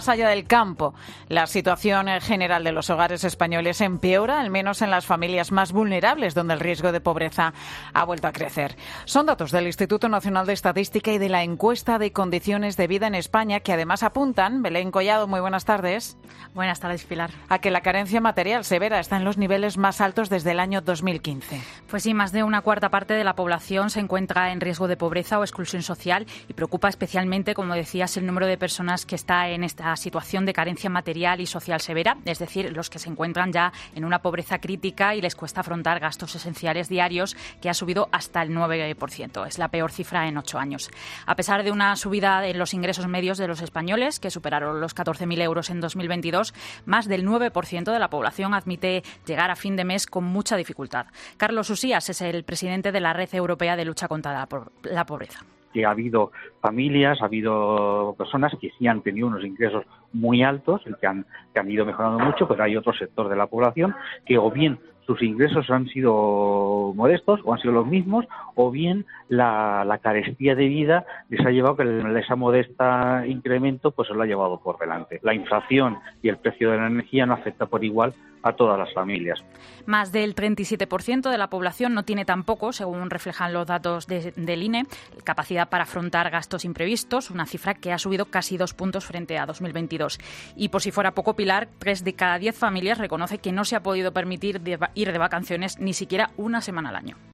Más allá del campo, la situación general de los hogares españoles empeora, al menos en las familias más vulnerables, donde el riesgo de pobreza ha vuelto a crecer. Son datos del Instituto Nacional de Estadística y de la encuesta de condiciones de vida en España, que además apuntan, Belén Collado, muy buenas tardes. Buenas tardes, Pilar. A que la carencia material severa está en los niveles más altos desde el año 2015. Pues sí, más de una cuarta parte de la población se encuentra en riesgo de pobreza o exclusión social y preocupa especialmente, como decías, el número de personas que está en esta situación de carencia material y social severa, es decir, los que se encuentran ya en una pobreza crítica y les cuesta afrontar gastos esenciales diarios, que ha subido hasta el 9%. Es la peor cifra en 8 años. A pesar de una subida en los ingresos medios de los españoles, que superaron los 14.000 euros en 2022, más del 9% de la población admite llegar a fin de mes con mucha dificultad. Carlos Usías es el presidente de la Red Europea de Lucha contra la Pobreza. Que ha habido familias, ha habido personas que sí han tenido unos ingresos muy altos y que han ido mejorando mucho, pero hay otro sector de la población que o bien sus ingresos han sido modestos o han sido los mismos, o bien la carestía de vida les ha llevado que esa modesta incremento pues se lo ha llevado por delante. La inflación y el precio de la energía no afecta por igual a todas las familias. Más del 37% de la población no tiene tampoco, según reflejan los datos del INE, capacidad para afrontar gastos imprevistos, una cifra que ha subido casi 2 puntos frente a 2022. Y por si fuera poco, Pilar, 3 de cada 10 familias reconoce que no se ha podido permitir ir de vacaciones ni siquiera una semana al año.